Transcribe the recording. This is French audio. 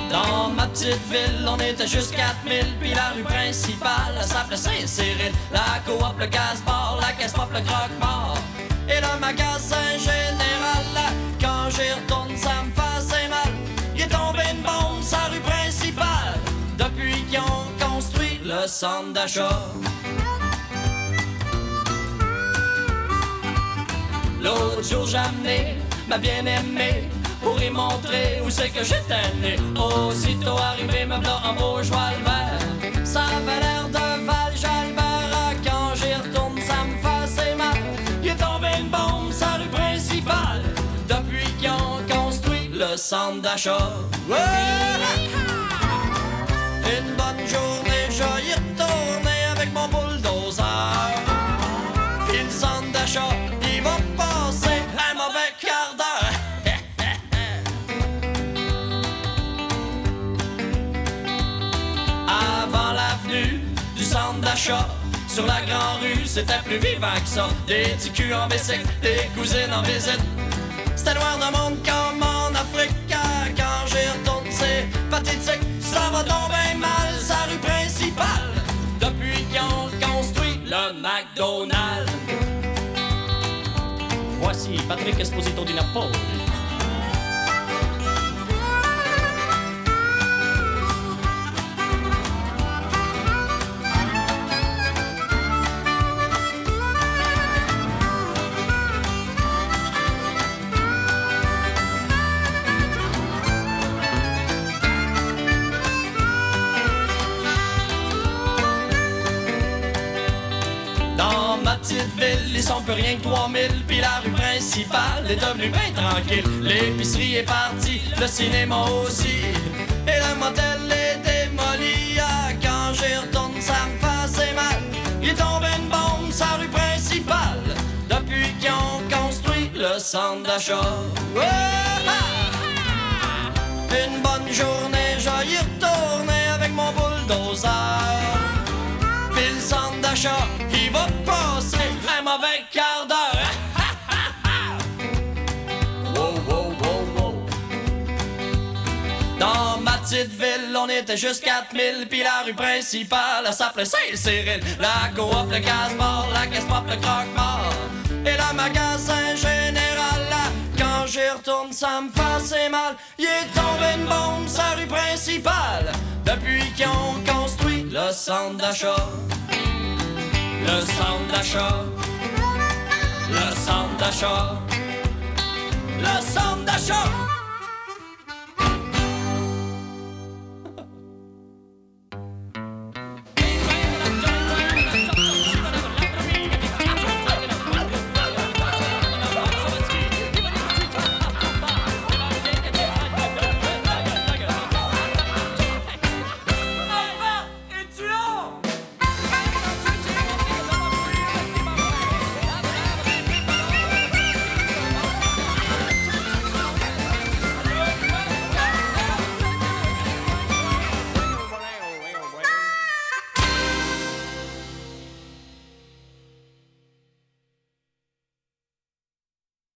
Dans ma petite ville, on était juste 4000, puis la rue principale, elle s'appelait Saint-Cyril. La coop, le casse-bar, la caisse pop, le croque-mort et le magasin général. Là, quand j'y retourne, ça me fait assez mal. Il est tombé une bombe sur la rue principale depuis qu'ils ont construit le centre d'achat. L'autre jour, j'ai amené ma bien-aimée pour y montrer où c'est que j'étais né. Aussitôt arrivé, me v'là en beau cheval vert. Ça avait l'air de Val-Jalbert. Quand j'y retourne, ça me fait assez mal. Il est tombé une bombe sur la rue principale depuis qu'ils ont construit le centre d'achat. Une bonne journée, je y retourner avec mon bulldozer. Puis le centre d'achat, il va passer un mauvais quart d'heure. Avant l'avenue du centre d'achat, sur la grande rue, c'était plus vivant que ça. Des petits culs en bicycle, des cousines en visite. C'était noir de monde comme en Afrique. Quand j'y retourne, c'est pathétique. Ça va donc bien mal, sa rue principale depuis qu'ils ont construit le McDonald's. Voici Patrick Esposito di Napoli. Dans ma petite ville, ils sont plus rien que 3000, puis la rue principale est devenue bien tranquille. L'épicerie est partie, le cinéma aussi, et le motel est démoli. Quand j'y retourne, ça me fait assez mal. Il est tombé une bombe sur la rue principale depuis qu'ils ont construit le centre d'achat. Une bonne journée, je y retourner avec mon bulldozer. Puis le centre d'achat, il va passer un mauvais quart d'heure. Wow, wow, wow, wow. Dans ma petite ville, on était juste 4000, puis la rue principale, elle s'appelait Saint-Cyril. La coop, le casse-bar, la caisse pop, le croque-mort et le magasin général. Là, quand j'y retourne, ça me fait assez mal. Il est tombé une bombe sur la rue principale depuis qu'ils ont construit le centre d'achat. Le centre d'achat, le centre d'achat, le centre d'achat.